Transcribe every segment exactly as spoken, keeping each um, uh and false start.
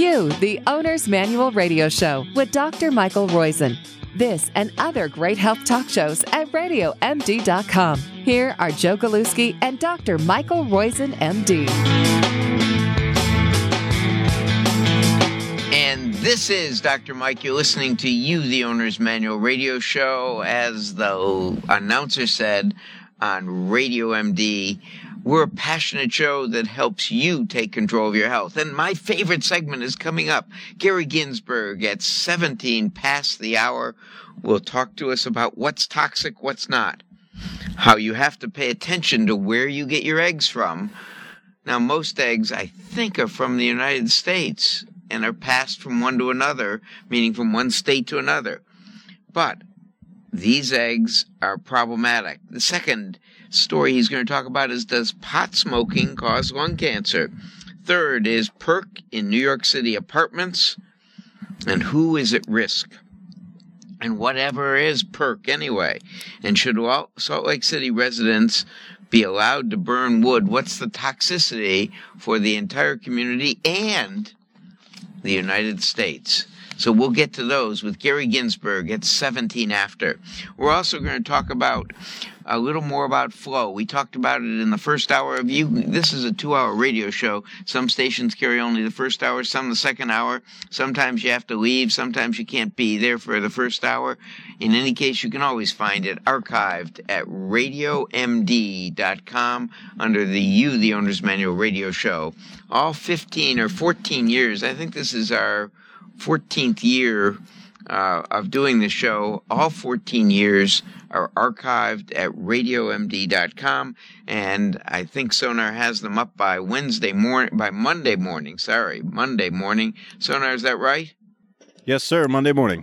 You, the Owner's Manual Radio Show with Doctor Michael Roizen. This and other great health talk shows at radio m d dot com. Here are Joe Galuski and Doctor Michael Roizen, M D. And this is Doctor Mike. You're listening to You, the Owner's Manual Radio Show. As the announcer said on Radio M D, we're a passionate show that helps you take control of your health. And my favorite segment is coming up. Gary Ginsberg at seventeen past the hour will talk to us about what's toxic, what's not. How you have to pay attention to where you get your eggs from. Now, most eggs, I think, are from the United States and are passed from one to another, meaning from one state to another. But these eggs are problematic. The second story he's going to talk about is, does pot smoking cause lung cancer? Third is perk in New York City apartments, and who is at risk? And whatever is perk anyway? And should Salt Lake City residents be allowed to burn wood? What's the toxicity for the entire community and the United States? So we'll get to those with Gary Ginsberg at seventeen after. We're also going to talk about a little more about flow. We talked about it in the first hour of you. This is a two-hour radio show. Some stations carry only the first hour, some the second hour. Sometimes you have to leave. Sometimes you can't be there for the first hour. In any case, you can always find it archived at radio m d dot com under the You, the Owner's Manual Radio Show. All fifteen or fourteen years, I think this is our fourteenth year uh, of doing the show. All fourteen years are archived at radio m d dot com, and I think Sonar has them up by Wednesday morning, by Monday morning, sorry, Monday morning. Sonar, is that right? Yes, sir, Monday morning.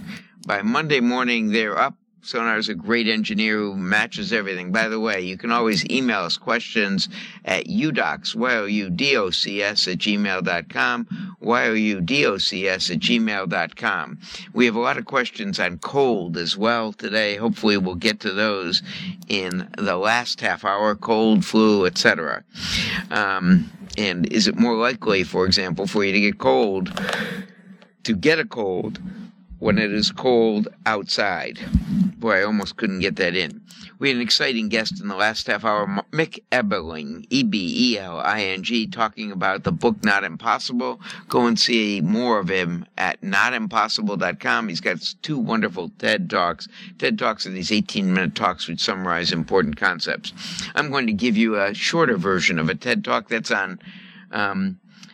By Monday morning, they're up. Sonar is a great engineer who matches everything. By the way, you can always email us questions at udocs, Y O U D O C S at gmail dot com, Y O U D O C S at gmail dot com. We have a lot of questions on cold as well today. Hopefully we'll get to those in the last half hour, cold, flu, et cetera. Um, and is it more likely, for example, for you to get cold, to get a cold, when it is cold outside? Boy, I almost couldn't get that in. We had an exciting guest in the last half hour, Mick Ebeling, E B E L I N G, talking about the book Not Impossible. Go and see more of him at not impossible dot com. He's got two wonderful TED Talks. TED Talks are these eighteen-minute talks which summarize important concepts. I'm going to give you a shorter version of a TED Talk that's on um,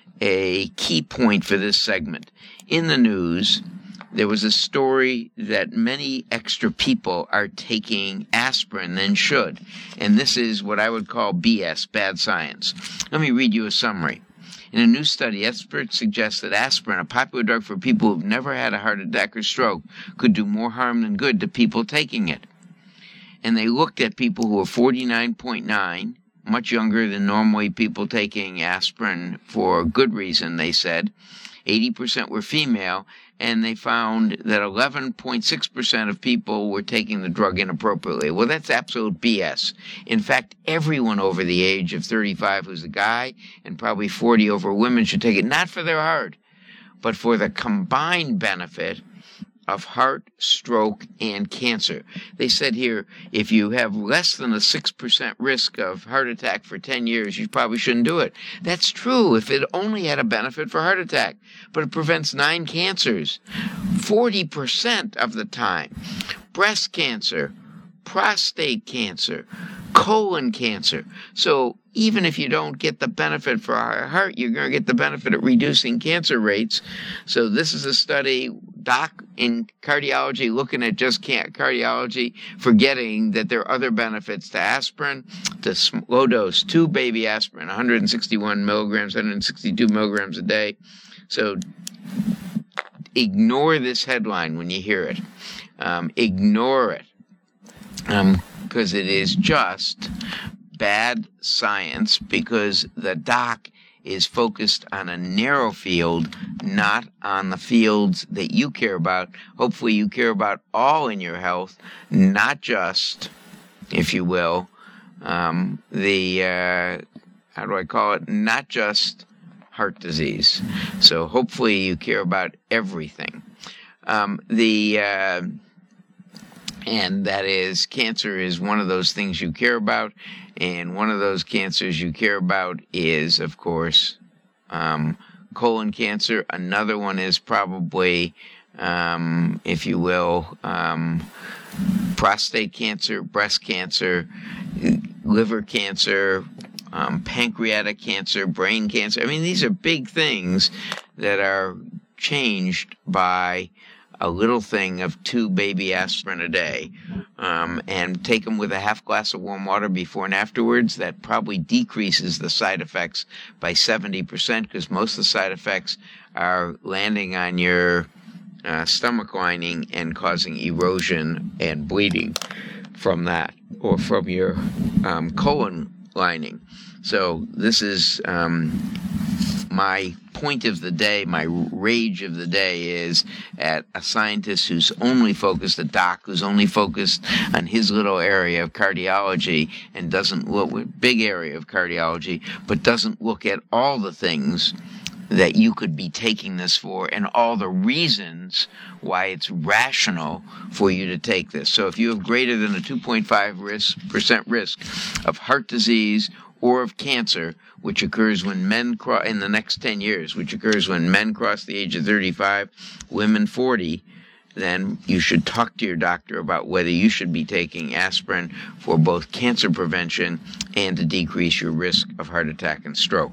a key point for this segment. In the news, there was a story that many extra people are taking aspirin than should. And this is what I would call B S, bad science. Let me read you a summary. In a new study, experts suggest that aspirin, a popular drug for people who've never had a heart attack or stroke, could do more harm than good to people taking it. And they looked at people who were forty-nine point nine, much younger than normally people taking aspirin for good reason, they said. eighty percent were female, and they found that eleven point six percent of people were taking the drug inappropriately. Well, that's absolute B S. In fact, everyone over the age of thirty-five who's a guy and probably forty over women should take it, not for their heart, but for the combined benefit of heart, stroke, and cancer. They said here, if you have less than a six percent risk of heart attack for ten years, you probably shouldn't do it. That's true if it only had a benefit for heart attack, but it prevents nine cancers, forty percent of the time. Breast cancer, prostate cancer, colon cancer. So even if you don't get the benefit for our heart, you're going to get the benefit of reducing cancer rates. So this is a study, doc in cardiology, looking at just cardiology, forgetting that there are other benefits to aspirin, to low dose two baby aspirin, one hundred sixty-one milligrams, one hundred sixty-two milligrams a day. So ignore this headline when you hear it. Um, ignore it. Um, because it is just bad science, because the doc is focused on a narrow field, not on the fields that you care about. Hopefully you care about all in your health, not just, if you will, um, the, uh, how do I call it, not just heart disease. So hopefully you care about everything. Um, the uh, and that is, cancer is one of those things you care about, and one of those cancers you care about is, of course, um, colon cancer. Another one is probably, um, if you will, um, prostate cancer, breast cancer, liver cancer, um, pancreatic cancer, brain cancer. I mean, these are big things that are changed by a little thing of two baby aspirin a day, um, and take them with a half glass of warm water before and afterwards. That probably decreases the side effects by seventy percent, because most of the side effects are landing on your uh, stomach lining and causing erosion and bleeding from that, or from your um, colon lining. So this is um, my point of the day, my rage of the day is at a scientist who's only focused, a doc who's only focused on his little area of cardiology and doesn't look, big area of cardiology, but doesn't look at all the things that you could be taking this for and all the reasons why it's rational for you to take this. So if you have greater than a two point five percent risk of heart disease or of cancer, which occurs when men cross in the next ten years, which occurs when men cross the age of thirty-five, women forty, then you should talk to your doctor about whether you should be taking aspirin for both cancer prevention and to decrease your risk of heart attack and stroke.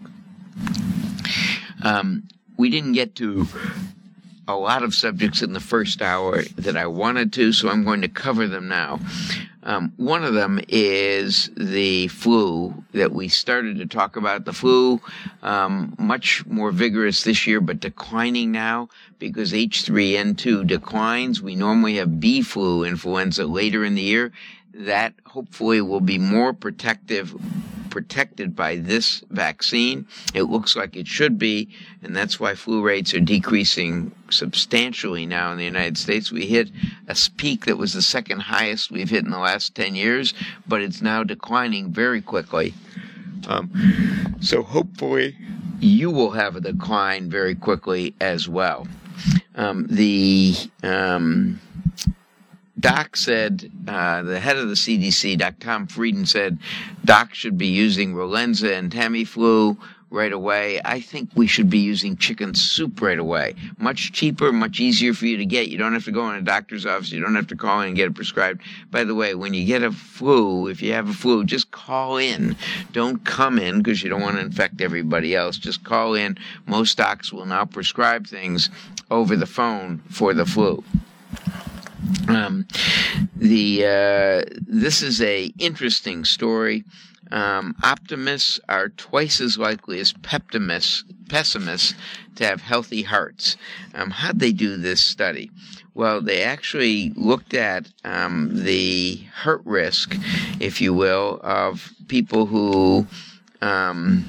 Um, we didn't get to a lot of subjects in the first hour that I wanted to, so I'm going to cover them now. Um, one of them is the flu that we started to talk about. The flu, um, much more vigorous this year, but declining now because H three N two declines. We normally have B flu influenza later in the year. That hopefully will be more protective, protected by this vaccine. It looks like it should be, and that's why flu rates are decreasing substantially now in the United States. We hit a peak that was the second highest we've hit in the last ten years, but it's now declining very quickly. Um, so hopefully you will have a decline very quickly as well. Um, the... Um, Doc said, uh, the head of the C D C, Doctor Tom Frieden, said Doc should be using Relenza and Tamiflu right away. I think we should be using chicken soup right away. Much cheaper, much easier for you to get. You don't have to go in a doctor's office. You don't have to call in and get it prescribed. By the way, when you get a flu, if you have a flu, just call in. Don't come in because you don't want to infect everybody else. Just call in. Most docs will now prescribe things over the phone for the flu. Um, the uh, this is a interesting story. Um, optimists are twice as likely as pessimists, pessimists to have healthy hearts. Um, how'd they do this study? Well, they actually looked at um, the heart risk, if you will, of people who um,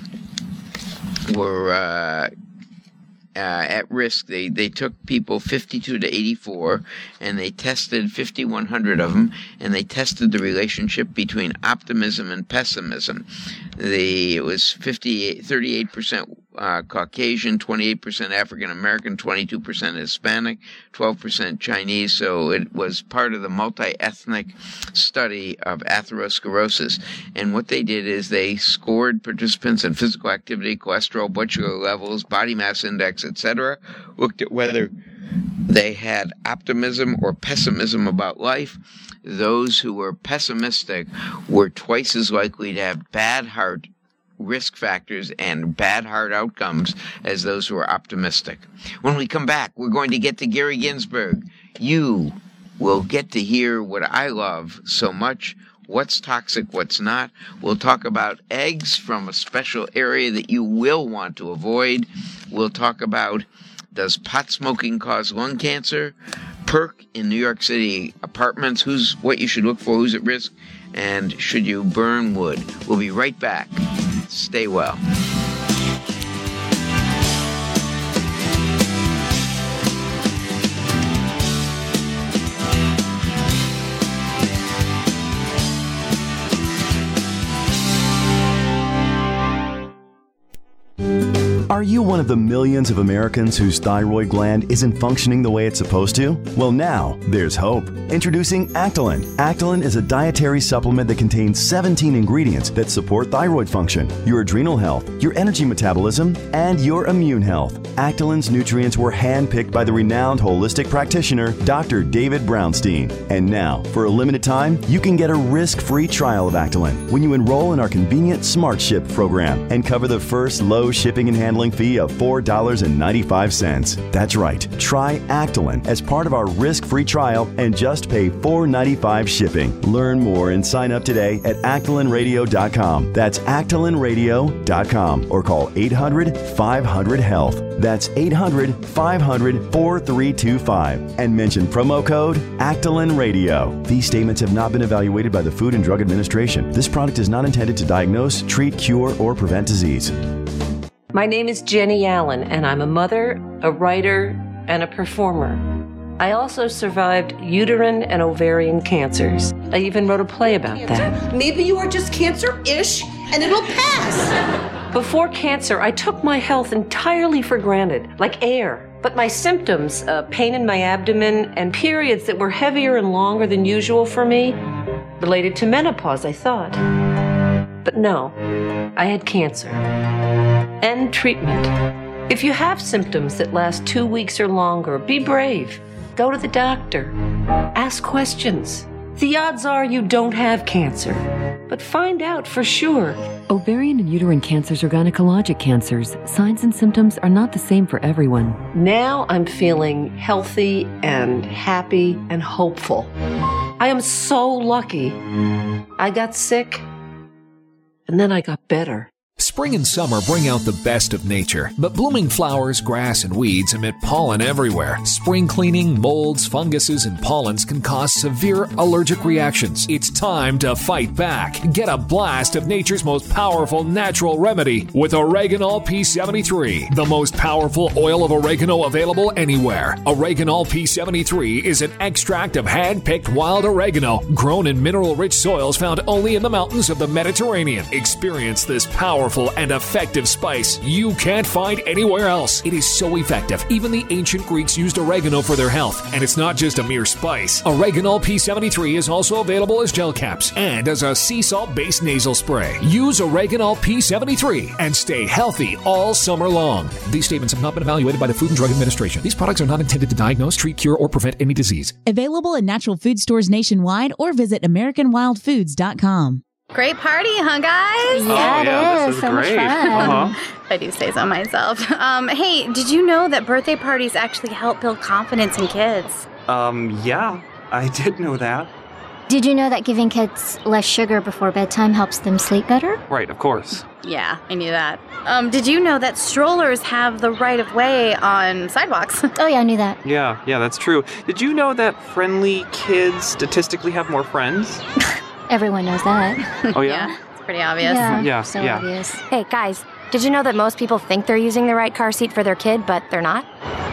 were uh, Uh, at risk. They they took people fifty-two to eighty-four, and they tested fifty-one hundred of them, and they tested the relationship between optimism and pessimism. The it was fifty-eight, thirty-eight percent uh, Caucasian, twenty-eight percent African American, twenty-two percent Hispanic, twelve percent Chinese. So it was part of the multi-ethnic study of atherosclerosis. And what they did is they scored participants in physical activity, cholesterol, blood sugar levels, body mass index, et cetera, looked at whether they had optimism or pessimism about life. Those who were pessimistic were twice as likely to have bad heart risk factors and bad heart outcomes as those who are optimistic. When we come back, we're going to get to Gary Ginsberg. You will get to hear what I love so much. What's toxic, what's not. We'll talk about eggs from a special area that you will want to avoid. We'll talk about, does pot smoking cause lung cancer? Perk in New York City apartments, who's what you should look for, who's at risk, and should you burn wood? We'll be right back. Stay well. Are you you one of the millions of Americans whose thyroid gland isn't functioning the way it's supposed to? Well, now there's hope. Introducing Actolin. Actolin is a dietary supplement that contains seventeen ingredients that support thyroid function, your adrenal health, your energy metabolism, and your immune health. Actolin's nutrients were handpicked by the renowned holistic practitioner, Doctor David Brownstein. And now, for a limited time, you can get a risk-free trial of Actolin when you enroll in our convenient Smart Ship program and cover the first low shipping and handling fee of four dollars and ninety-five cents. That's right. Try Actolin as part of our risk-free trial and just pay four dollars and ninety-five cents shipping. Learn more and sign up today at actolin radio dot com. That's actolin radio dot com or call eight hundred, five hundred, health. That's eight hundred, five hundred, four three two five and mention promo code Actolin Radio. These statements have not been evaluated by the Food and Drug Administration. This product is not intended to diagnose, treat, cure, or prevent disease. My name is Jenny Allen, and I'm a mother, a writer, and a performer. I also survived uterine and ovarian cancers. I even wrote a play about that. Maybe you are just cancer-ish, and it'll pass. Before cancer, I took my health entirely for granted, like air. But my symptoms, uh, pain in my abdomen, and periods that were heavier and longer than usual for me, related to menopause, I thought. But no, I had cancer. And treatment. If you have symptoms that last two weeks or longer, be brave. Go to the doctor. Ask questions. The odds are you don't have cancer, but find out for sure. Ovarian and uterine cancers are gynecologic cancers. Signs and symptoms are not the same for everyone. Now I'm feeling healthy and happy and hopeful. I am so lucky. I got sick, and then I got better. Spring and summer bring out the best of nature, but blooming flowers, grass, and weeds emit pollen everywhere. Spring cleaning, molds, funguses, and pollens can cause severe allergic reactions. It's time to fight back. Get a blast of nature's most powerful natural remedy with Oreganol P seventy-three, the most powerful oil of oregano available anywhere. Oreganol P seventy-three is an extract of hand-picked wild oregano grown in mineral-rich soils found only in the mountains of the Mediterranean. Experience this powerful and effective spice you can't find anywhere else. It is so effective, even the ancient Greeks used oregano for their health. And it's not just a mere spice. Oreganol P seventy-three is also available as gel caps and as a sea salt-based nasal spray. Use Oreganol P seventy-three and stay healthy all summer long. These statements have not been evaluated by the Food and Drug Administration. These products are not intended to diagnose, treat, cure, or prevent any disease. Available in natural food stores nationwide or visit american wild foods dot com. Great party, huh, guys? Yeah, oh, yeah, it is. This is so great. much fun. Uh-huh. I do say so myself. Um, hey, did you know that birthday parties actually help build confidence in kids? Um, yeah, I did know that. Did you know that giving kids less sugar before bedtime helps them sleep better? Right, of course. Yeah, I knew that. Um, did you know that strollers have the right of way on sidewalks? Oh, yeah, I knew that. Yeah, yeah, that's true. Did you know that friendly kids statistically have more friends? Everyone knows that. Oh, yeah? Yeah, it's pretty obvious. Yeah, yeah, so yeah. obvious. Hey, guys, did you know that most people think they're using the right car seat for their kid, but they're not?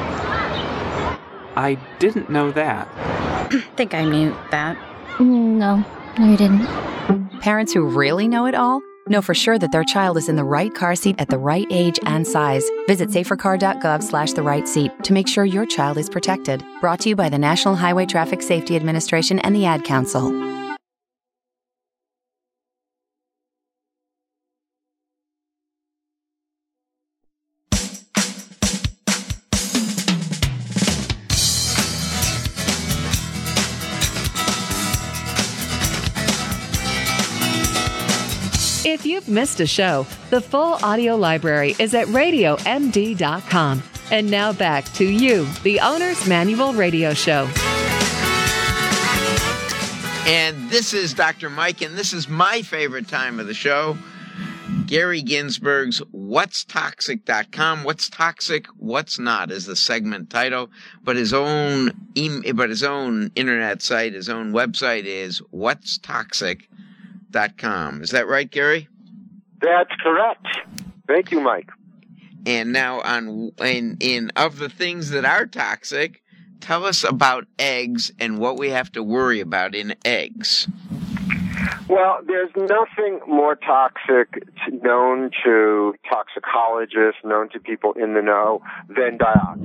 I didn't know that. I think I knew that. No, no, you didn't. Parents who really know it all know for sure that their child is in the right car seat at the right age and size. Visit safercar.gov slash the right seat to make sure your child is protected. Brought to you by the National Highway Traffic Safety Administration and the Ad Council. If you've missed a show, the full audio library is at radio m d dot com. And now back to you, the Owner's Manual Radio Show. And this is Doctor Mike, and this is my favorite time of the show. Gary Ginsberg's what's toxic dot com. What's toxic, what's not is the segment title, but his own e- but his own internet site, his own website is what's toxic dot com. Is that right, Gary? That's correct. Thank you, Mike. And now on in in of the things that are toxic, tell us about eggs and what we have to worry about in eggs. Well, there's nothing more toxic to, known to toxicologists, known to people in the know, than dioxin.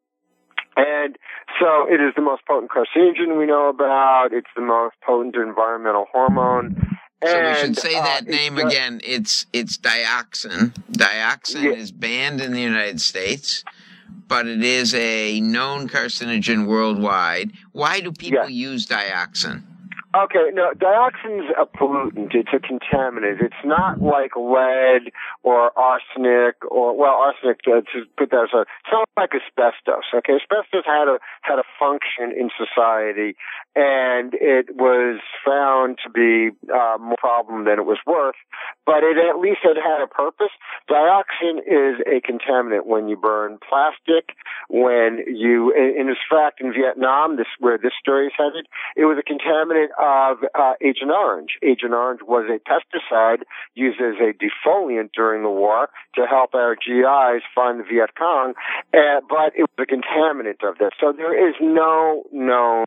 And so it is the most potent carcinogen we know about. It's the most potent environmental hormone. So and, we should say that uh, name it's, again. It's it's dioxin. Dioxin yeah. is banned in the United States, but it is a known carcinogen worldwide. Why do people yeah. use dioxin? Okay, no, dioxin's a pollutant. It's a contaminant. It's not like lead or arsenic or, well, arsenic, uh, to put that aside, it's not like asbestos, okay? Asbestos had a, had a function in society, and it was found to be uh, more problem than it was worth, but it at least had had a purpose. Dioxin is a contaminant when you burn plastic, when you, in, in fact, in Vietnam, this where this story is headed, it was a contaminant of uh, Agent Orange. Agent Orange was a pesticide used as a defoliant during the war to help our G Is find the Viet Cong, uh, but it was a contaminant of that. So there is no known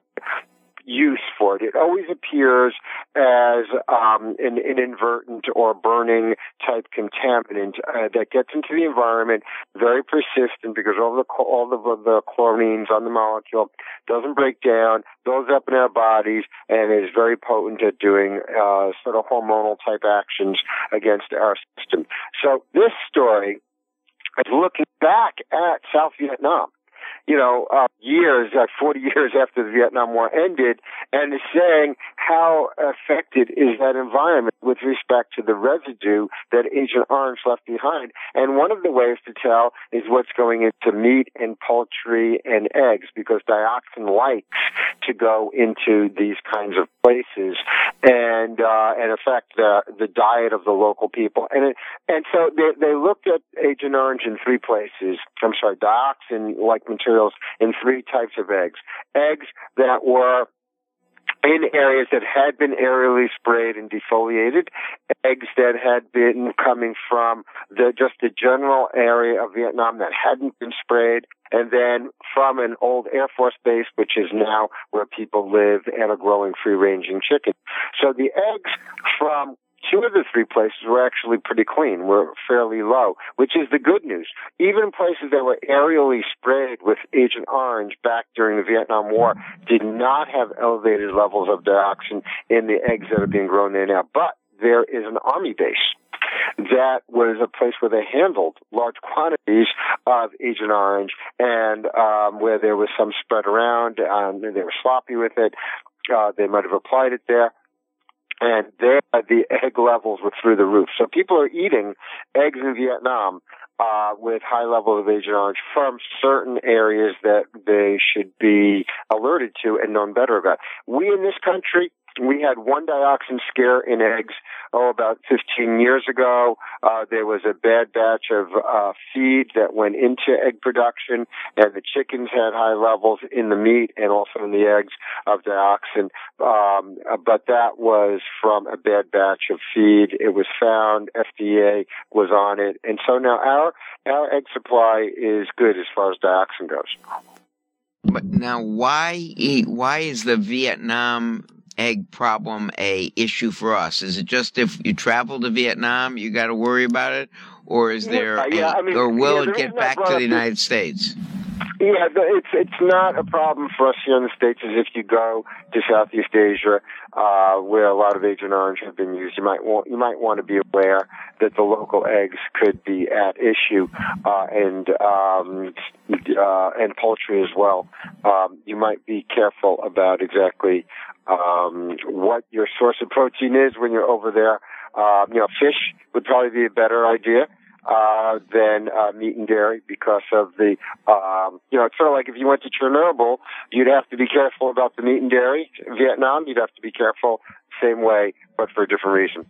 use for it. It always appears as um, an inadvertent or burning type contaminant uh, that gets into the environment, very persistent because all the all the, the chlorines on the molecule doesn't break down, builds up in our bodies, and is very potent at doing uh, sort of hormonal type actions against our system. So this story is looking back at South Vietnam. You know, uh, years, like forty years after the Vietnam War ended, and is saying how affected is that environment with respect to the residue that Agent Orange left behind. And one of the ways to tell is what's going into meat and poultry and eggs, because dioxin likes to go into these kinds of places and uh, and affect the the diet of the local people. And it, and so they they looked at Agent Orange in three places. I'm sorry, dioxin-like materials in three types of eggs. Eggs that were in areas that had been aerially sprayed and defoliated, eggs that had been coming from the just the general area of Vietnam that hadn't been sprayed, and then from an old Air Force base, which is now where people live and are growing free-ranging chicken. So the eggs from two of the three places were actually pretty clean, were fairly low, which is the good news. Even places that were aerially sprayed with Agent Orange back during the Vietnam War did not have elevated levels of dioxin in the eggs that are being grown there now. But there is an army base that was a place where they handled large quantities of Agent Orange, and um, where there was some spread around, um, and they were sloppy with it. Uh, they might have applied it there. And there, the egg levels were through the roof. So people are eating eggs in Vietnam uh, with high levels of Agent Orange from certain areas that they should be alerted to and known better about. We in this country, we had one dioxin scare in eggs, oh, about fifteen years ago. Uh, there was a bad batch of uh, feed that went into egg production, and the chickens had high levels in the meat and also in the eggs of dioxin. Um, but that was from a bad batch of feed. It was found, F D A was on it. And so now our, our egg supply is good as far as dioxin goes. But now why, why is the Vietnam egg problem a issue for us? Is it just if you travel to Vietnam, you got to worry about it, or is there, yeah, yeah, a, I mean, or will yeah, it get back to the United States? Yeah, it's it's not a problem for us here in the States. As if you go to Southeast Asia, uh, where a lot of Agent Orange have been used, you might want you might want to be aware that the local eggs could be at issue, uh, and um, uh, and poultry as well. Um, you might be careful about exactly um, what your source of protein is when you're over there. Uh, you know, fish would probably be a better idea uh, than uh, meat and dairy because of the, um, you know, it's sort of like if you went to Chernobyl, you'd have to be careful about the meat and dairy. In Vietnam, you'd have to be careful same way, but for a different reason.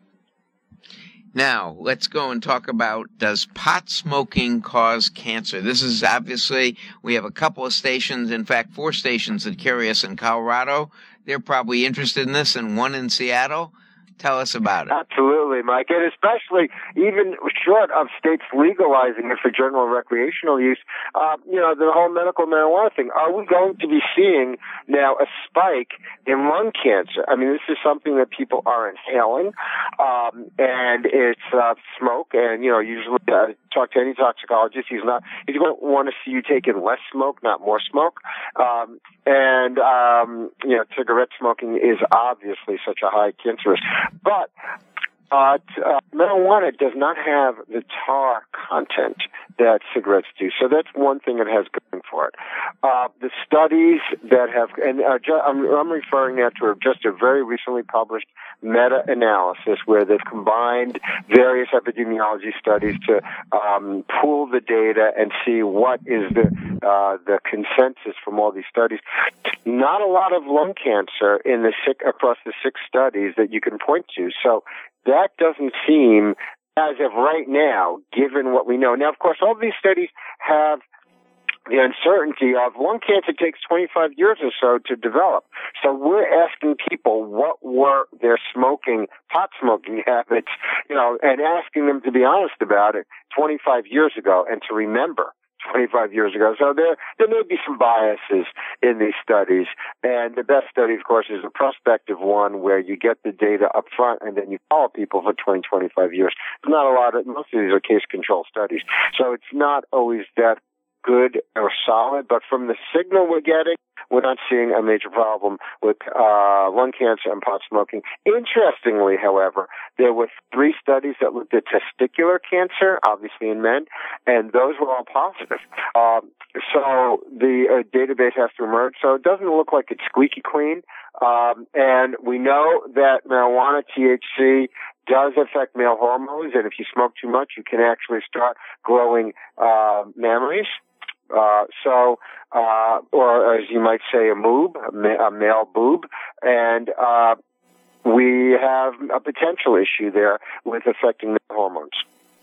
Now, let's go and talk about, does pot smoking cause cancer? This is obviously, we have a couple of stations, in fact, four stations that carry us in Colorado. They're probably interested in this, and one in Seattle. Tell us about it. Absolutely. Absolutely, Mike, and especially even short of states legalizing it for general recreational use, uh, you know, the whole medical marijuana thing. Are we going to be seeing now a spike in lung cancer? I mean, this is something that people are inhaling, um, and it's uh, smoke. And you know, usually uh, talk to any toxicologist. He's not. He's going to want to see you taking less smoke, not more smoke. Um, and um, you know, cigarette smoking is obviously such a high cancer risk, but Uh, t- uh, marijuana does not have the tar content that cigarettes do. So that's one thing it has going for it. Uh, the studies that have, and uh, ju- I'm, I'm referring now to just a very recently published meta-analysis where they've combined various epidemiology studies to um, pool the data and see what is the uh, the consensus from all these studies. Not a lot of lung cancer in the six, across the six studies that you can point to. So that doesn't seem, as of right now, given what we know. Now, of course, all these studies have the uncertainty of lung cancer takes twenty-five years or so to develop. So we're asking people what were their smoking, pot smoking habits, you know, and asking them to be honest about it twenty-five years ago and to remember twenty-five years ago. So there, there may be some biases in these studies. And the best study, of course, is a prospective one where you get the data up front and then you follow people for twenty, twenty-five years. There's not a lot of, most of these are case control studies. So it's not always that good or solid, but from the signal we're getting, we're not seeing a major problem with uh, lung cancer and pot smoking. Interestingly, however, there were three studies that looked at testicular cancer, obviously in men, and those were all positive. Um, so the uh, database has to emerge. So it doesn't look like it's squeaky clean. Um, and we know that marijuana, T H C, does affect male hormones, and if you smoke too much, you can actually start growing uh, mammaries. Uh, so, uh, or as you might say, a moob, a, ma- a male boob, and uh, we have a potential issue there with affecting male hormones.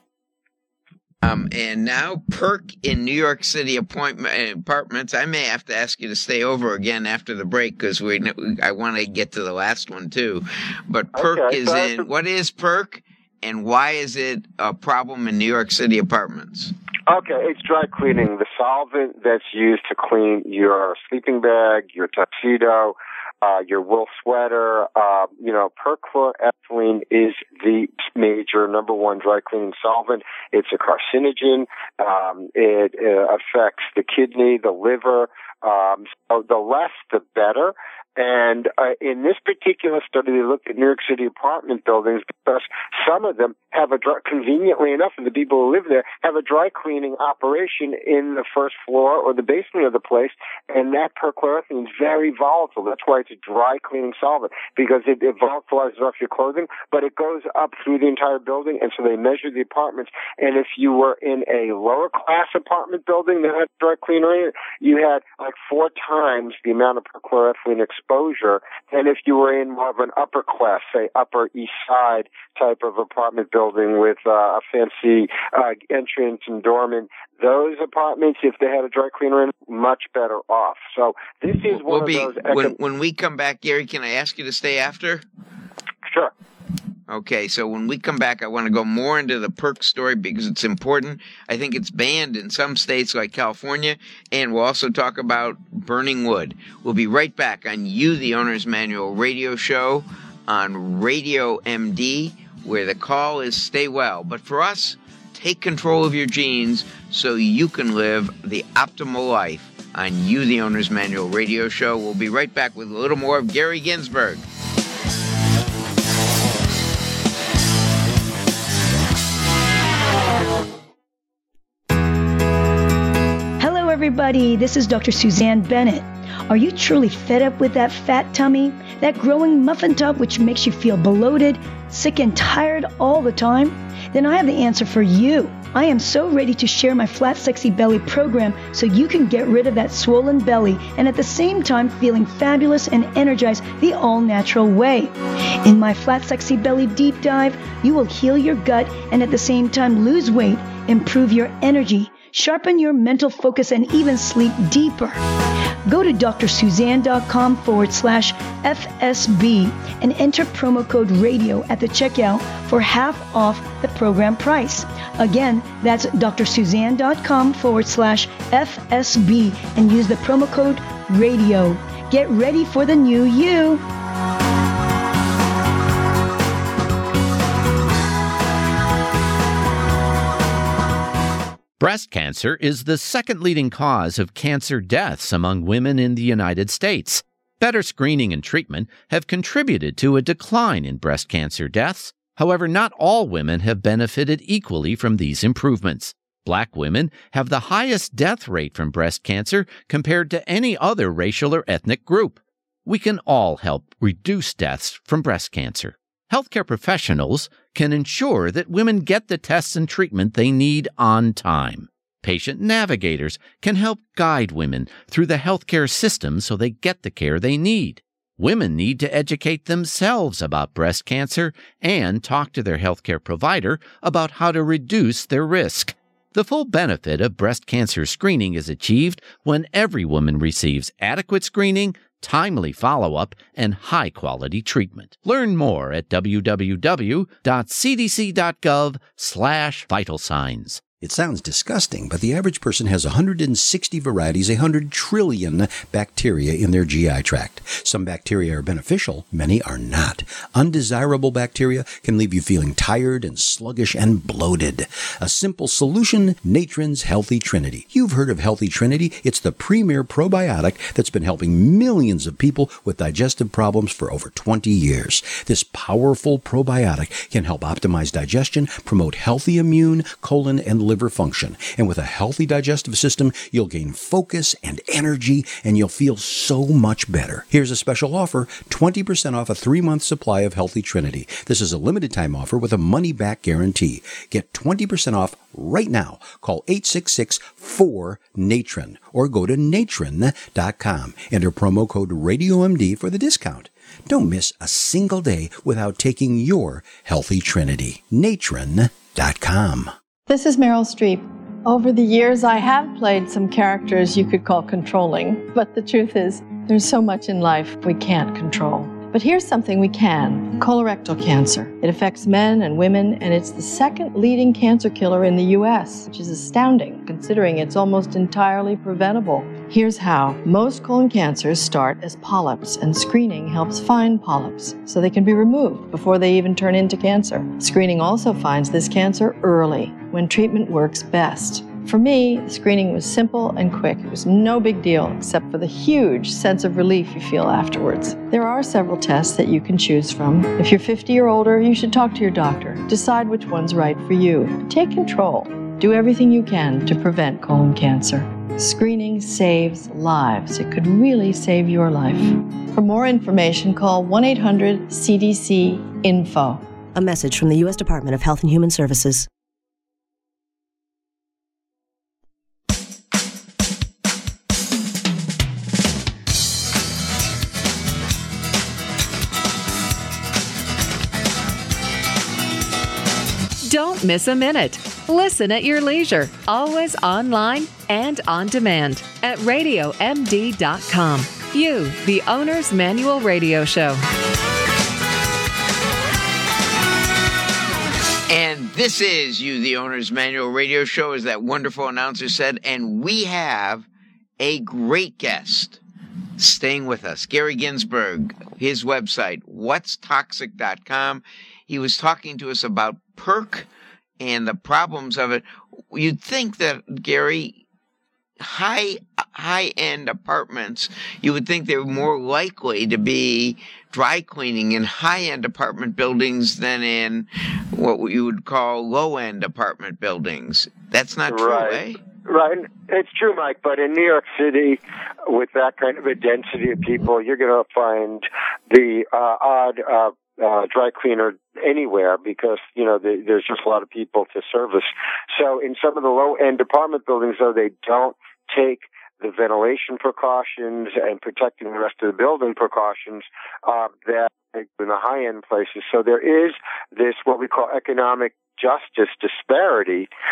Um, and now Perk in New York City appointment, apartments. I may have to ask you to stay over again after the break because we I want to get to the last one too. But Perk okay, is so in. What is Perk, and why is it a problem in New York City apartments? Okay, it's dry cleaning. The solvent that's used to clean your sleeping bag, your tuxedo, uh, your wool sweater, uh, you know, perchloroethylene is the major number one dry cleaning solvent. It's a carcinogen. Um, it uh, affects the kidney, the liver. Um, so the less, the better. And uh, in this particular study, they looked at New York City apartment buildings because some of them have a dry, conveniently enough, and the people who live there have a dry cleaning operation in the first floor or the basement of the place, and that perchloroethylene is very volatile. That's why it's a dry cleaning solvent, because it, it volatilizes off your clothing, but it goes up through the entire building, and so they measure the apartments. And if you were in a lower class apartment building that had dry cleaner in it, you had like four times the amount of perchloroethylene exposure than if you were in more of an upper class, say Upper East Side type of apartment building with uh, a fancy uh, entrance and doorman. Those apartments, if they had a dry cleaner in, much better off. So this is one we'll be, of those. Econ- when, when we come back, Gary, can I ask you to stay after? Sure. Okay, so when we come back, I want to go more into the Perk story because it's important. I think it's banned in some states like California, and we'll also talk about burning wood. We'll be right back on You, the Owner's Manual radio show on Radio M D, where the call is stay well. But for us, take control of your genes so you can live the optimal life on You, the Owner's Manual radio show. We'll be right back with a little more of Gary Ginsberg. Everybody, this is Doctor Suzanne Bennett. Are you truly fed up with that fat tummy, that growing muffin top which makes you feel bloated, sick and tired all the time? Then I have the answer for you. I am so ready to share my Flat Sexy Belly program so you can get rid of that swollen belly and at the same time feeling fabulous and energized the all-natural way. In my Flat Sexy Belly deep dive, you will heal your gut and at the same time lose weight, improve your energy, sharpen your mental focus, and even sleep deeper. Go to drsuzanne.com forward slash FSB and enter promo code radio at the checkout for half off the program price. Again, that's drsuzanne.com forward slash FSB and use the promo code radio. Get ready for the new you. Breast cancer is the second leading cause of cancer deaths among women in the United States. Better screening and treatment have contributed to a decline in breast cancer deaths. However, not all women have benefited equally from these improvements. Black women have the highest death rate from breast cancer compared to any other racial or ethnic group. We can all help reduce deaths from breast cancer. Healthcare professionals can ensure that women get the tests and treatment they need on time. Patient navigators can help guide women through the healthcare system so they get the care they need. Women need to educate themselves about breast cancer and talk to their healthcare provider about how to reduce their risk. The full benefit of breast cancer screening is achieved when every woman receives adequate screening, timely follow-up, and high-quality treatment. Learn more at w w w dot c d c dot gov slash vital signs. It sounds disgusting, but the average person has one hundred sixty varieties, one hundred trillion bacteria in their G I tract. Some bacteria are beneficial, many are not. Undesirable bacteria can leave you feeling tired and sluggish and bloated. A simple solution, Natron's Healthy Trinity. You've heard of Healthy Trinity. It's the premier probiotic that's been helping millions of people with digestive problems for over twenty years. This powerful probiotic can help optimize digestion, promote healthy immune, colon, and liver function. And with a healthy digestive system, you'll gain focus and energy, and you'll feel so much better. Here's a special offer, twenty percent off a three-month supply of Healthy Trinity. This is a limited-time offer with a money-back guarantee. Get twenty percent off right now. Call eight six six, four, Natron or go to natron dot com. Enter promo code Radio M D for the discount. Don't miss a single day without taking your Healthy Trinity. natron dot com. This is Meryl Streep. Over the years, I have played some characters you could call controlling, but the truth is, there's so much in life we can't control. But here's something we can: colorectal cancer. It affects men and women, and it's the second leading cancer killer in the U S, which is astounding, considering it's almost entirely preventable. Here's how. Most colon cancers start as polyps, and screening helps find polyps so they can be removed before they even turn into cancer. Screening also finds this cancer early, when treatment works best. For me, the screening was simple and quick. It was no big deal, except for the huge sense of relief you feel afterwards. There are several tests that you can choose from. If you're fifty or older, you should talk to your doctor. Decide which one's right for you. Take control. Do everything you can to prevent colon cancer. Screening saves lives. It could really save your life. For more information, call one eight hundred C D C info. A message from the U S Department of Health and Human Services. Don't miss a minute. Listen at your leisure, always online and on demand at radio m d dot com. You, the Owner's Manual Radio Show. And this is You, the Owner's Manual Radio Show, as that wonderful announcer said, and we have a great guest staying with us, Gary Ginsberg. His website, what's toxic dot com. He was talking to us about PERC and the problems of it. You'd think that, Gary, high, high-end apartments, you would think they were more likely to be dry cleaning in high-end apartment buildings than in what you would call low-end apartment buildings. That's not true, right. eh? Right. It's true, Mike, but in New York City, with that kind of a density of people, you're going to find the uh, odd uh, uh, dry cleaner anywhere because, you know, the, there's just a lot of people to service. So in some of the low-end apartment buildings, though, they don't take the ventilation precautions and protecting the rest of the building precautions uh, that in the high-end places. So there is this, what we call economic justice disparity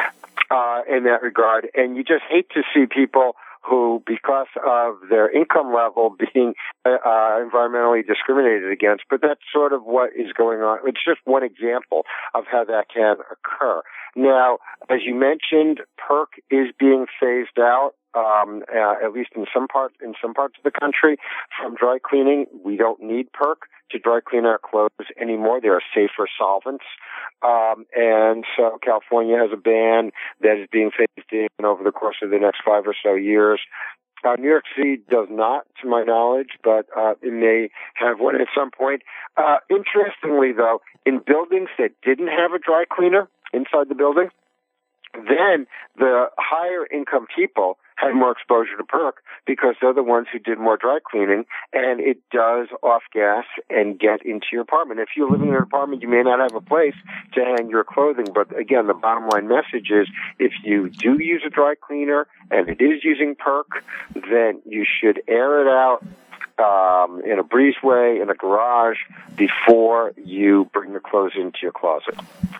uh, in that regard. And you just hate to see people who, because of their income level, being uh, environmentally discriminated against. But that's sort of what is going on. It's just one example of how that can occur. Now, as you mentioned, PERC is being phased out. Um, uh, at least in some parts, in some parts of the country, from dry cleaning. We don't need PERC to dry clean our clothes anymore. There are safer solvents. Um, and so California has a ban that is being phased in over the course of the next five or so years. Uh, New York City does not, to my knowledge, but uh, it may have one at some point. Uh, interestingly, though, in buildings that didn't have a dry cleaner inside the building, then the higher income people had more exposure to PERC because they're the ones who did more dry cleaning, and it does off gas and get into your apartment. If you're living in an apartment, you may not have a place to hang your clothing, but again, the bottom line message is if you do use a dry cleaner and it is using PERC, then you should air it out um, in a breezeway, in a garage, before you bring the clothes into your closet.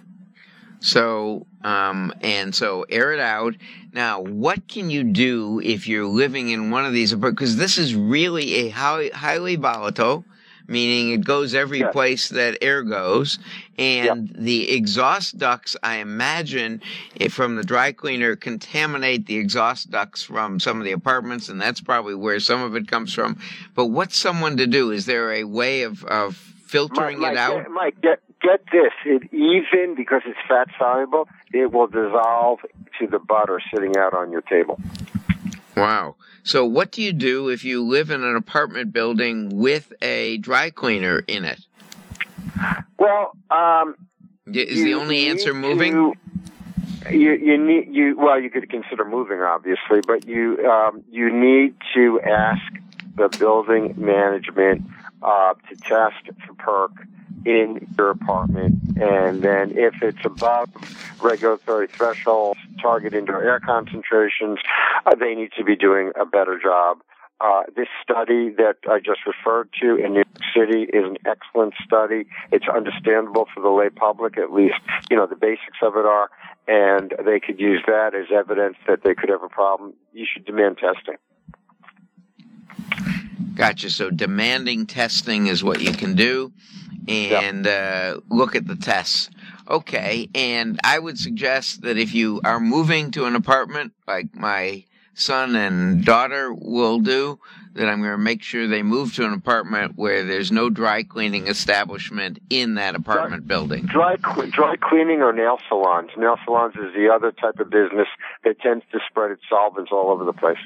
So, um, and so air it out. Now, what can you do if you're living in one of these? Because this is really a high, highly volatile, meaning it goes every yeah. place that air goes. And yeah. the exhaust ducts, I imagine, if from the dry cleaner, contaminate the exhaust ducts from some of the apartments, and that's probably where some of it comes from. But what's someone to do? Is there a way of, of filtering Mike, it out? Mike, Mike, get, get this. It even, because it's fat soluble, it will dissolve to the butter sitting out on your table. Wow. So what do you do if you live in an apartment building with a dry cleaner in it? Well, um... Is the only answer moving? To, you, you need, you, well, you could consider moving, obviously, but you, um, you need to ask the building management uh, to test for PERC in your apartment, and then if it's above regulatory thresholds, target indoor air concentrations, uh, they need to be doing a better job. Uh, this study that I just referred to in New York City is an excellent study. It's understandable for the lay public, at least, you know, the basics of it are, and they could use that as evidence that they could have a problem. You should demand testing. Gotcha. So demanding testing is what you can do, and yep. uh, look at the tests. Okay, and I would suggest that if you are moving to an apartment, like my son and daughter will do, that I'm going to make sure they move to an apartment where there's no dry cleaning establishment in that apartment dry, building. Dry, dry cleaning or nail salons. Nail salons is the other type of business that tends to spread its solvents all over the place.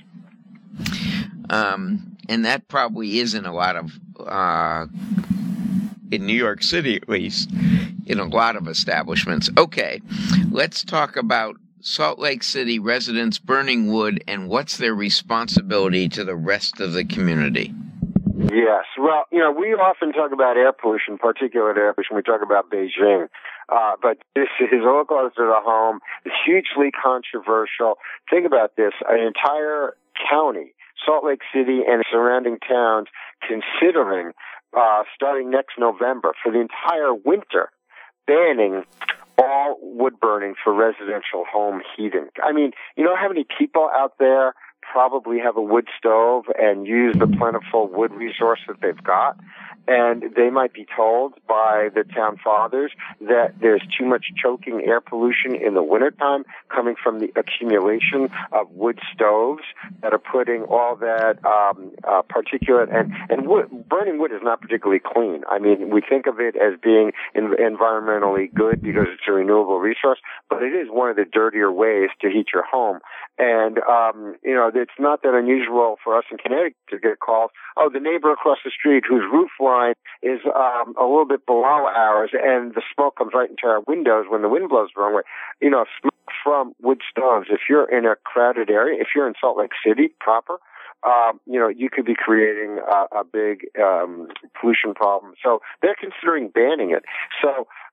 Um, and that probably isn't a lot of, uh, in New York City at least, in a lot of establishments. Okay, let's talk about Salt Lake City residents burning wood and what's their responsibility to the rest of the community. Yes. Well, you know, we often talk about air pollution, particulate air pollution. We talk about Beijing. Uh, but this is a little closer to home. It's hugely controversial. Think about this. An entire county, Salt Lake City and surrounding towns, considering uh, starting next November for the entire winter, banning all wood burning for residential home heating. I mean, you know how many people out there probably have a wood stove and use the plentiful wood resource that they've got? And they might be told by the town fathers that there's too much choking air pollution in the wintertime coming from the accumulation of wood stoves that are putting all that um, uh, particulate, and, and wood, burning wood is not particularly clean. I mean, we think of it as being in, environmentally good because it's a renewable resource, but it is one of the dirtier ways to heat your home. And, um, you know, it's not that unusual for us in Connecticut to get calls, oh, the neighbor across the street whose roof line is um, a little bit below ours, and the smoke comes right into our windows when the wind blows the wrong way. You know, smoke from wood stoves. If you're in a crowded area, if you're in Salt Lake City proper, um, you know, you could be creating a, a big um, pollution problem. So they're considering banning it. So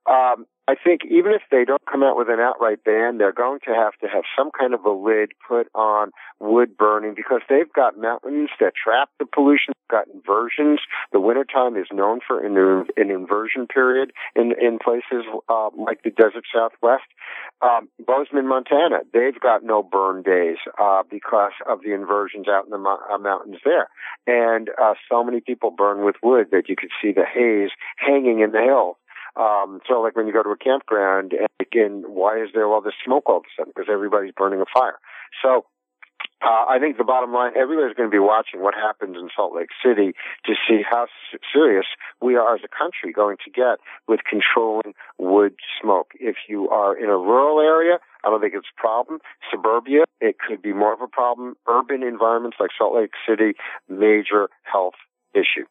um, I think even if they don't come out with an outright ban, they're going to have to have some kind of a lid put on wood burning because they've got mountains that trap the pollution, they've got inversions. The wintertime is known for an, an inversion period in, in places uh, like the desert Southwest. Um, Bozeman, Montana, they've got no burn days uh, because of the inversions out in the mo- uh, mountains there. And uh, so many people burn with wood that you could see the haze hanging in the hills. Um, so like when you go to a campground, and again, why is there all this smoke all of a sudden? Because everybody's burning a fire. So uh, I think the bottom line, everybody's going to be watching what happens in Salt Lake City to see how s- serious we are as a country going to get with controlling wood smoke. If you are in a rural area, I don't think it's a problem. Suburbia, it could be more of a problem. Urban environments like Salt Lake City, major health issue.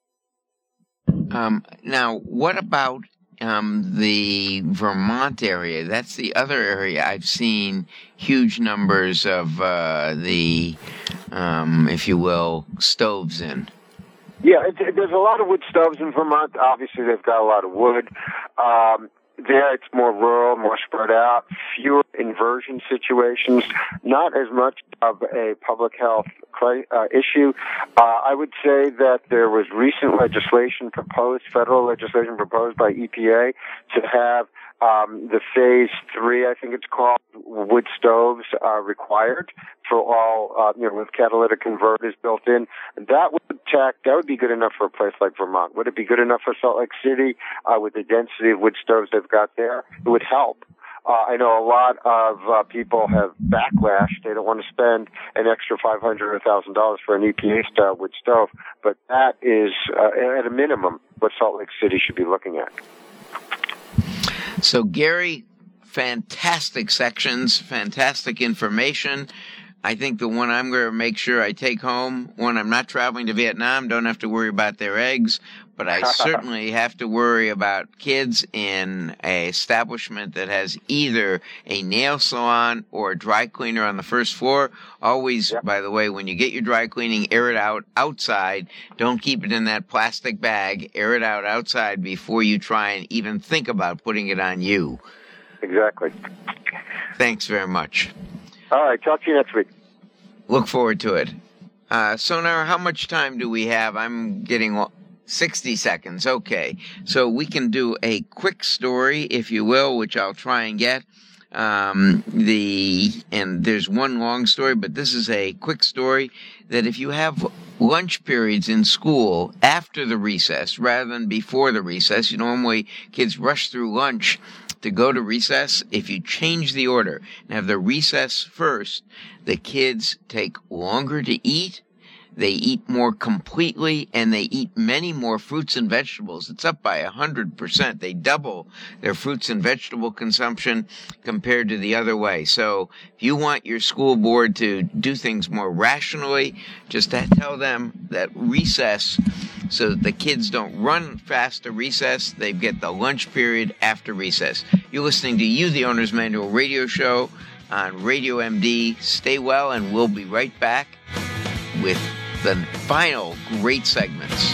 Um, now, what about um, the Vermont area? That's the other area I've seen huge numbers of uh, the, um, if you will, stoves in. Yeah, it, it, there's a lot of wood stoves in Vermont. Obviously, they've got a lot of wood. Um, there, it's more rural, more spread out, fewer inversion situations, not as much of a public health uh, issue. Uh, I would say that there was recent legislation proposed, federal legislation proposed by E P A to have um, the phase three, I think it's called, wood stoves uh, required for all, uh, you know, with catalytic converters built in. That would tack, that would be good enough for a place like Vermont. Would it be good enough for Salt Lake City uh, with the density of wood stoves they've got there? It would help. Uh, I know a lot of uh, people have backlash. They don't want to spend an extra five hundred dollars or one thousand dollars for an E P A-style wood stove, but that is, uh, at a minimum, what Salt Lake City should be looking at. So, Gary, fantastic sections, fantastic information. I think the one I'm going to make sure I take home, when I'm not traveling to Vietnam, don't have to worry about their eggs, but I certainly have to worry about kids in an establishment that has either a nail salon or a dry cleaner on the first floor. Always, yep. By the way, when you get your dry cleaning, air it out outside. Don't keep it in that plastic bag. Air it out outside before you try and even think about putting it on you. Exactly. Thanks very much. All right, talk to you next week. Look forward to it. Uh, Sonar, how much time do we have? I'm getting sixty seconds. Okay. So we can do a quick story, if you will, which I'll try and get. Um, the, and there's one long story, but this is a quick story that if you have lunch periods in school after the recess rather than before the recess, you know, normally kids rush through lunch to go to recess. If you change the order and have the recess first, the kids take longer to eat, they eat more completely, and they eat many more fruits and vegetables. It's up by one hundred percent. They double their fruits and vegetable consumption compared to the other way. So if you want your school board to do things more rationally, just tell them that recess, so that the kids don't run fast to recess, they get the lunch period after recess. You're listening to You, the Owner's Manual radio show on Radio M D. Stay well, and we'll be right back with the final great segments.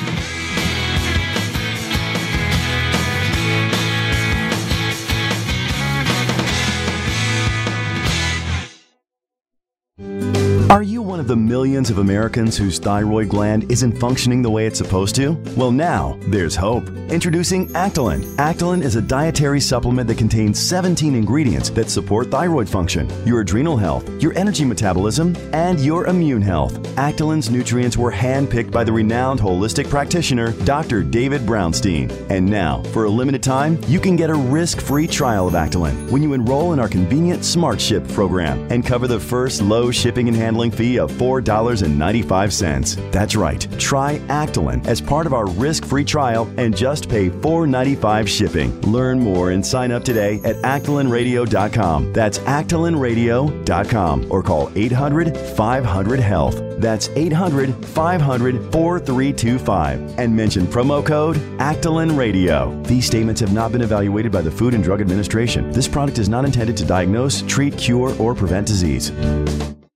Are you one of the millions of Americans whose thyroid gland isn't functioning the way it's supposed to? Well, now there's hope. Introducing Actilin. Actilin is a dietary supplement that contains seventeen ingredients that support thyroid function, your adrenal health, your energy metabolism, and your immune health. Actilin's nutrients were handpicked by the renowned holistic practitioner, Doctor David Brownstein. And now, for a limited time, you can get a risk-free trial of Actilin when you enroll in our convenient Smart Ship program and cover the first low shipping and handling fee of four dollars and ninety-five cents. That's right. Try Actilin as part of our risk-free trial and just pay four dollars and ninety-five cents shipping. Learn more and sign up today at actilin radio dot com. That's actilin radio dot com or call eight hundred, five hundred, health. That's eight hundred, five hundred, four three two five and mention promo code Actilin Radio. These statements have not been evaluated by the Food and Drug Administration. This product is not intended to diagnose, treat, cure, or prevent disease.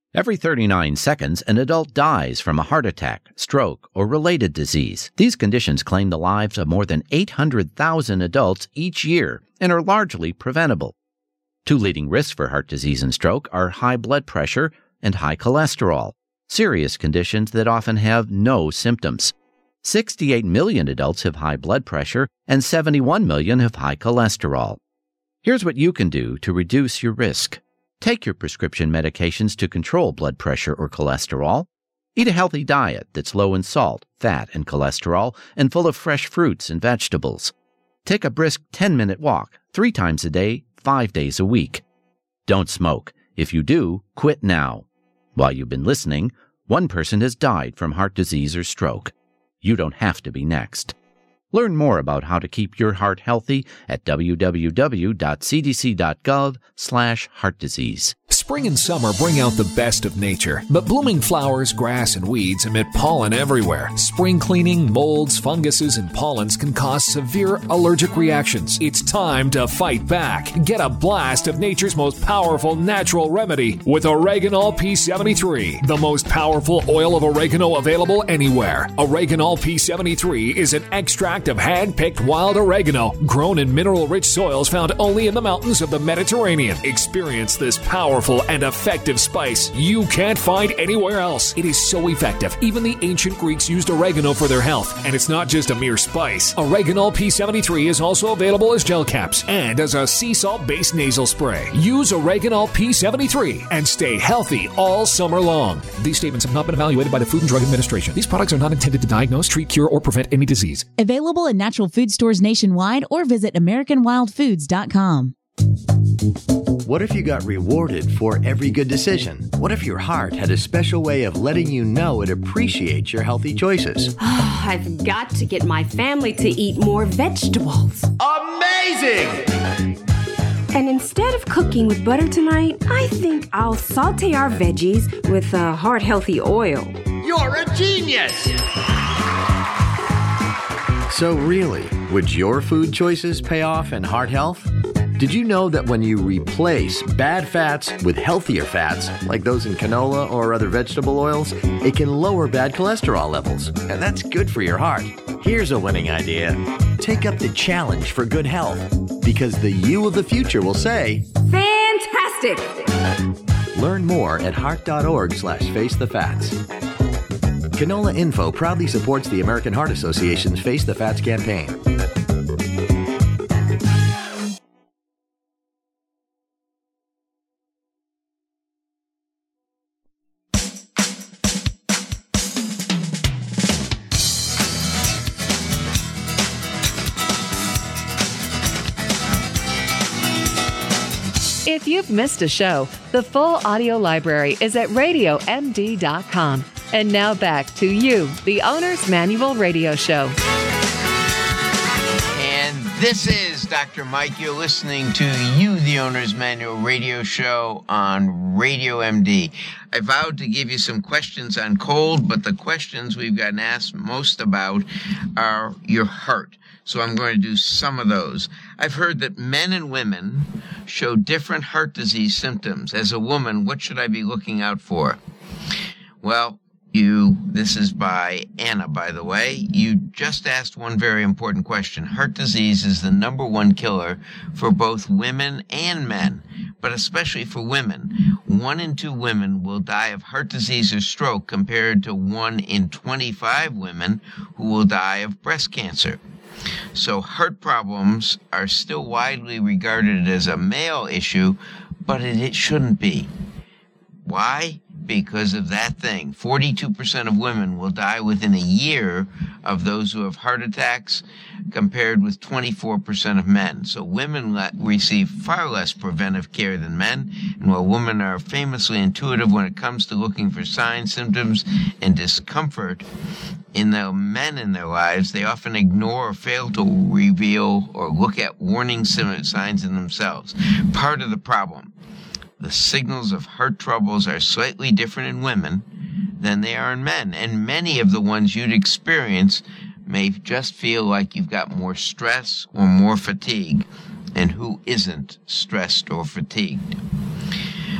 Every thirty-nine seconds, an adult dies from a heart attack, stroke, or related disease. These conditions claim the lives of more than eight hundred thousand adults each year and are largely preventable. Two leading risks for heart disease and stroke are high blood pressure and high cholesterol, serious conditions that often have no symptoms. sixty-eight million adults have high blood pressure and seventy-one million have high cholesterol. Here's what you can do to reduce your risk. Take your prescription medications to control blood pressure or cholesterol. Eat a healthy diet that's low in salt, fat, and cholesterol, and full of fresh fruits and vegetables. Take a brisk ten-minute walk three times a day, five days a week. Don't smoke. If you do, quit now. While you've been listening, one person has died from heart disease or stroke. You don't have to be next. Learn more about how to keep your heart healthy at w w w dot c d c dot gov slash heart disease. Spring and summer bring out the best of nature, but blooming flowers, grass, and weeds emit pollen everywhere. Spring cleaning, molds, funguses, and pollens can cause severe allergic reactions. It's time to fight back. Get a blast of nature's most powerful natural remedy with Oreganol P seventy-three, the most powerful oil of oregano available anywhere. Oreganol P seventy-three is an extract of hand-picked wild oregano grown in mineral-rich soils found only in the mountains of the Mediterranean. Experience this powerful and effective spice you can't find anywhere else. It is so effective. Even the ancient Greeks used oregano for their health, and it's not just a mere spice. Oreganol P seventy-three is also available as gel caps and as a sea salt-based nasal spray. Use Oreganol P seventy-three and stay healthy all summer long. These statements have not been evaluated by the Food and Drug Administration. These products are not intended to diagnose, treat, cure, or prevent any disease. Available in natural food stores nationwide or visit american wild foods dot com. What if you got rewarded for every good decision? What if your heart had a special way of letting you know it appreciates your healthy choices? Oh, I've got to get my family to eat more vegetables. Amazing! And instead of cooking with butter tonight, I think I'll saute our veggies with a heart-healthy oil. You're a genius! So really, would your food choices pay off in heart health? Did you know that when you replace bad fats with healthier fats, like those in canola or other vegetable oils, it can lower bad cholesterol levels, and that's good for your heart. Here's a winning idea. Take up the challenge for good health, because the you of the future will say, Fantastic! Learn more at heart.org slash face the fats. Canola Info proudly supports the American Heart Association's Face the Fats campaign. If you've missed a show, the full audio library is at radio m d dot com. And now back to you, the Owner's Manual Radio Show. And this is Doctor Mike. You're listening to You, the Owner's Manual Radio Show on Radio M D. I vowed to give you some questions on cold, but the questions we've gotten asked most about are your heart. So I'm going to do some of those. I've heard that men and women show different heart disease symptoms. As a woman, what should I be looking out for? Well, you, this is by Anna, by the way. You just asked one very important question. Heart disease is the number one killer for both women and men, but especially for women. One in two women will die of heart disease or stroke compared to one in twenty-five women who will die of breast cancer. So heart problems are still widely regarded as a male issue, but it, it shouldn't be. Why? Because of that thing. forty-two percent of women will die within a year of those who have heart attacks, compared with twenty-four percent of men. So women le- receive far less preventive care than men, and while women are famously intuitive when it comes to looking for signs, symptoms, and discomfort in the men in their lives, they often ignore or fail to reveal or look at warning signs in themselves. Part of the problem. The signals of heart troubles are slightly different in women than they are in men, and many of the ones you'd experience may just feel like you've got more stress or more fatigue, and who isn't stressed or fatigued?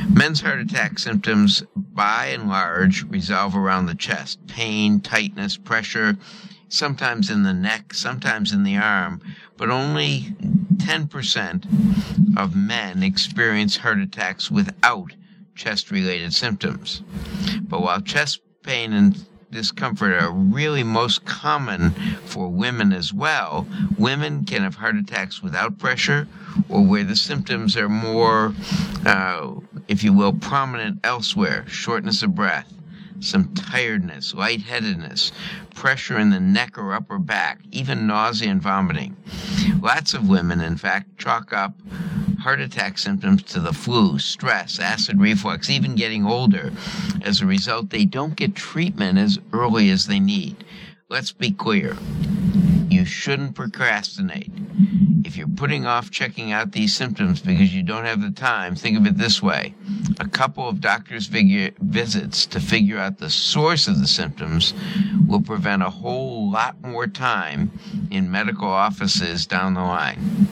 Men's heart attack symptoms, by and large, revolve around the chest. Pain, tightness, pressure, sometimes in the neck, sometimes in the arm, but only ten percent of men experience heart attacks without chest-related symptoms. But while chest pain and discomfort are really most common for women as well, women can have heart attacks without pressure or where the symptoms are more, uh, if you will, prominent elsewhere. Shortness of breath, some tiredness, lightheadedness, pressure in the neck or upper back, even nausea and vomiting. Lots of women, in fact, chalk up heart attack symptoms to the flu, stress, acid reflux, even getting older. As a result, they don't get treatment as early as they need. Let's be clear. You shouldn't procrastinate. If you're putting off checking out these symptoms because you don't have the time, think of it this way. A couple of doctor's figure visits to figure out the source of the symptoms will prevent a whole lot more time in medical offices down the line.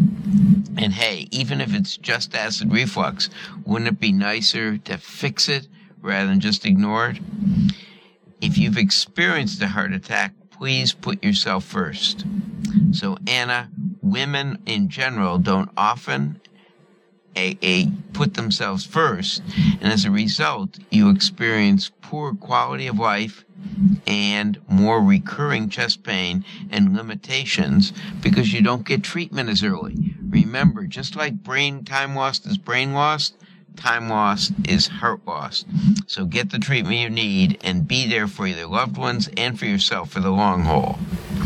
And hey, even if it's just acid reflux, wouldn't it be nicer to fix it rather than just ignore it? If you've experienced a heart attack, please put yourself first. So, Anna, women in general don't often a, a put themselves first, and as a result, you experience poor quality of life and more recurring chest pain and limitations because you don't get treatment as early. Remember, just like brain time lost is brain lost, time lost is heart lost. So get the treatment you need and be there for your loved ones and for yourself for the long haul.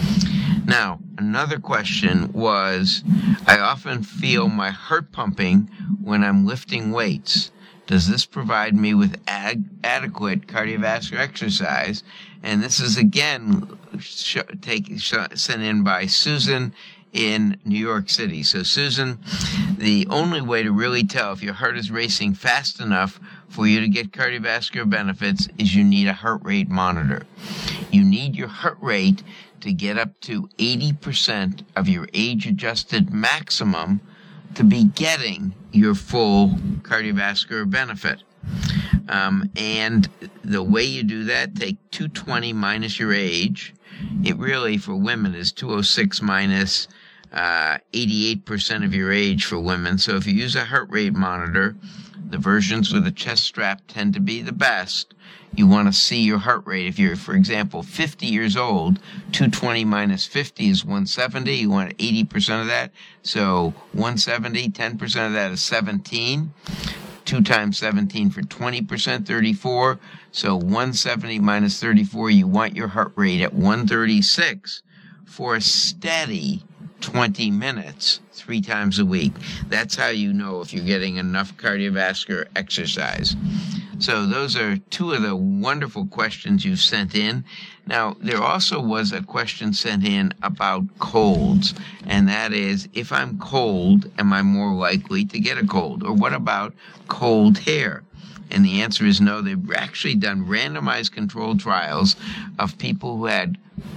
Now, another question was, I often feel my heart pumping when I'm lifting weights. Does this provide me with ad- adequate cardiovascular exercise? And this is again sh- take, sh- sent in by Susan in New York City. So Susan, the only way to really tell if your heart is racing fast enough for you to get cardiovascular benefits is you need a heart rate monitor. You need your heart rate to get up to eighty percent of your age-adjusted maximum to be getting your full cardiovascular benefit. Um, and the way you do that, take two twenty minus your age. It really, for women, is two oh six minus uh, eighty-eight percent of your age for women. So if you use a heart rate monitor, the versions with a chest strap tend to be the best. You want to see your heart rate. If you're, for example, fifty years old, two twenty minus fifty is one seventy. You want eighty percent of that. So one seventy, ten percent of that is seventeen. two times seventeen for twenty percent, thirty-four. So one seventy minus thirty-four, you want your heart rate at one thirty-six for a steady twenty minutes, three times a week. That's how you know if you're getting enough cardiovascular exercise. So those are two of the wonderful questions you've sent in. Now, there also was a question sent in about colds, and that is, if I'm cold, am I more likely to get a cold? Or what about cold hair? And the answer is no. They've actually done randomized controlled trials of people who had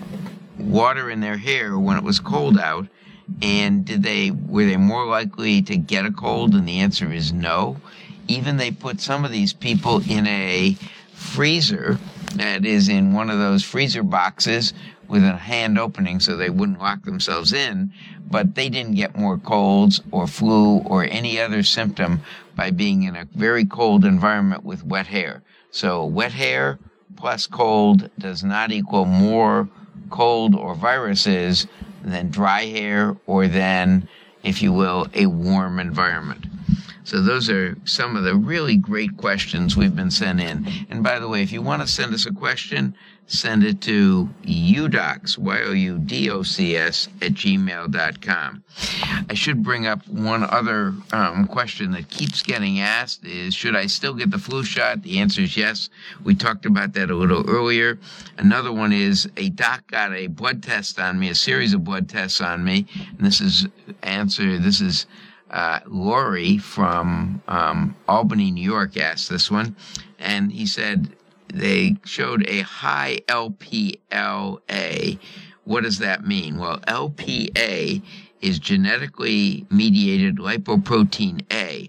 water in their hair when it was cold out, and did they were they more likely to get a cold? And the answer is no. Even they put some of these people in a freezer that is in one of those freezer boxes with a hand opening so they wouldn't lock themselves in, but they didn't get more colds or flu or any other symptom by being in a very cold environment with wet hair. So wet hair plus cold does not equal more cold or viruses than dry hair or than, if you will, a warm environment. So those are some of the really great questions we've been sent in. And by the way, if you want to send us a question, send it to youdocs, Y O U D O C S, at gmail dot com. I should bring up one other um, question that keeps getting asked is, should I still get the flu shot? The answer is yes. We talked about that a little earlier. Another one is, a doc got a blood test on me, a series of blood tests on me. And this is answer, this is Uh, Lori from um, Albany, New York, asked this one, and he said they showed a high L P L A. What does that mean? Well, L P A is genetically mediated lipoprotein A,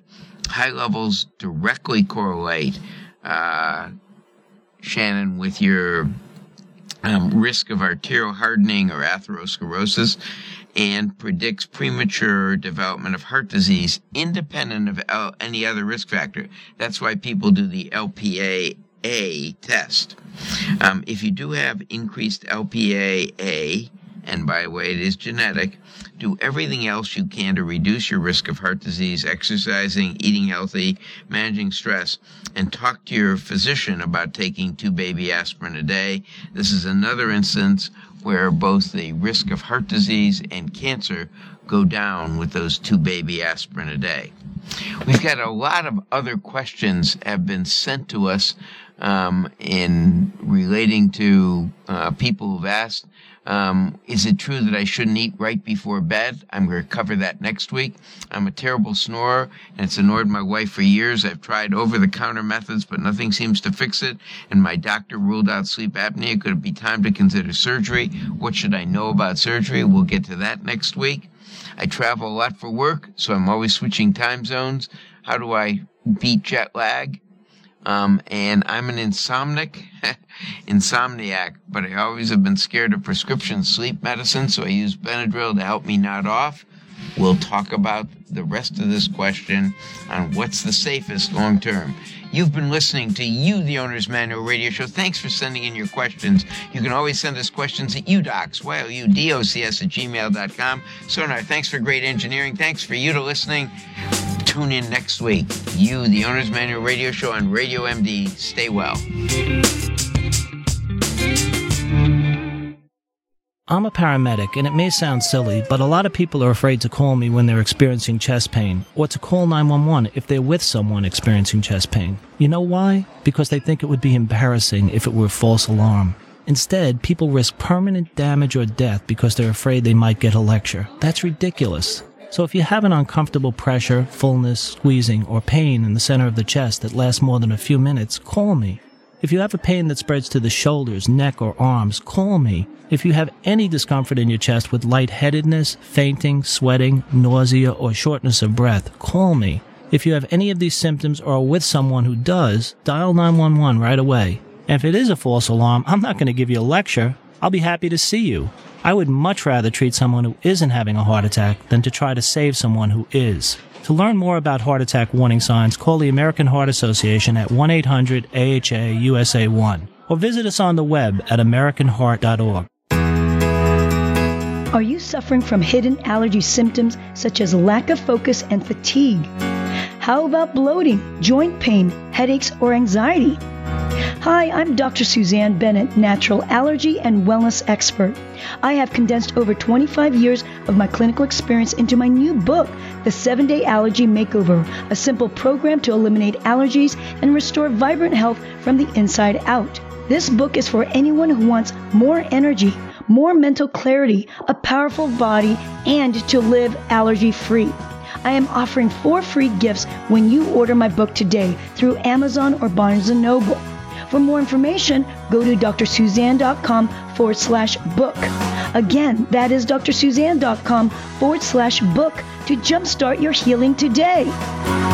high levels directly correlate, uh, Shannon, with your um, risk of arterial hardening or atherosclerosis, and predicts premature development of heart disease independent of L- any other risk factor. That's why people do the L P A A test. Um, if you do have increased L P A A, and by the way, it is genetic, do everything else you can to reduce your risk of heart disease, exercising, eating healthy, managing stress, and talk to your physician about taking two baby aspirin a day. This is another instance where both the risk of heart disease and cancer go down with those two baby aspirin a day. We've got a lot of other questions have been sent to us um, in relating to uh, people who've asked, um, is it true that I shouldn't eat right before bed? I'm going to cover that next week. I'm a terrible snorer, and it's annoyed my wife for years. I've tried over-the-counter methods, but nothing seems to fix it, and my doctor ruled out sleep apnea. Could it be time to consider surgery? What should I know about surgery? We'll get to that next week. I travel a lot for work, so I'm always switching time zones. How do I beat jet lag? Um, and I'm an insomniac, insomniac, but I always have been scared of prescription sleep medicine, so I use Benadryl to help me nod off. We'll talk about the rest of this question on what's the safest long term. You've been listening to You, the Owner's Manual Radio Show. Thanks for sending in your questions. You can always send us questions at U docs, Y O U D O C S at gmail dot com. Sonar, thanks for great engineering. Thanks for you to listening. Tune in next week. You, the Owner's Manual Radio Show on Radio M D. Stay well. I'm a paramedic, and it may sound silly, but a lot of people are afraid to call me when they're experiencing chest pain, or to call nine one one if they're with someone experiencing chest pain. You know why? Because they think it would be embarrassing if it were a false alarm. Instead, people risk permanent damage or death because they're afraid they might get a lecture. That's ridiculous. So if you have an uncomfortable pressure, fullness, squeezing, or pain in the center of the chest that lasts more than a few minutes, call me. If you have a pain that spreads to the shoulders, neck, or arms, call me. If you have any discomfort in your chest with lightheadedness, fainting, sweating, nausea, or shortness of breath, call me. If you have any of these symptoms or are with someone who does, dial nine one one right away. And if it is a false alarm, I'm not going to give you a lecture. I'll be happy to see you. I would much rather treat someone who isn't having a heart attack than to try to save someone who is. To learn more about heart attack warning signs, call the American Heart Association at one eight hundred A H A U S A one or visit us on the web at american heart dot org. Are you suffering from hidden allergy symptoms such as lack of focus and fatigue? How about bloating, joint pain, headaches, or anxiety? Hi, I'm Doctor Suzanne Bennett, natural allergy and wellness expert. I have condensed over twenty-five years of my clinical experience into my new book, The seven-Day Allergy Makeover, a simple program to eliminate allergies and restore vibrant health from the inside out. This book is for anyone who wants more energy, more mental clarity, a powerful body, and to live allergy-free. I am offering four free gifts when you order my book today through Amazon or Barnes and Noble. For more information, go to drsuzanne.com forward slash book. Again, that is drsuzanne.com forward slash book to jumpstart your healing today.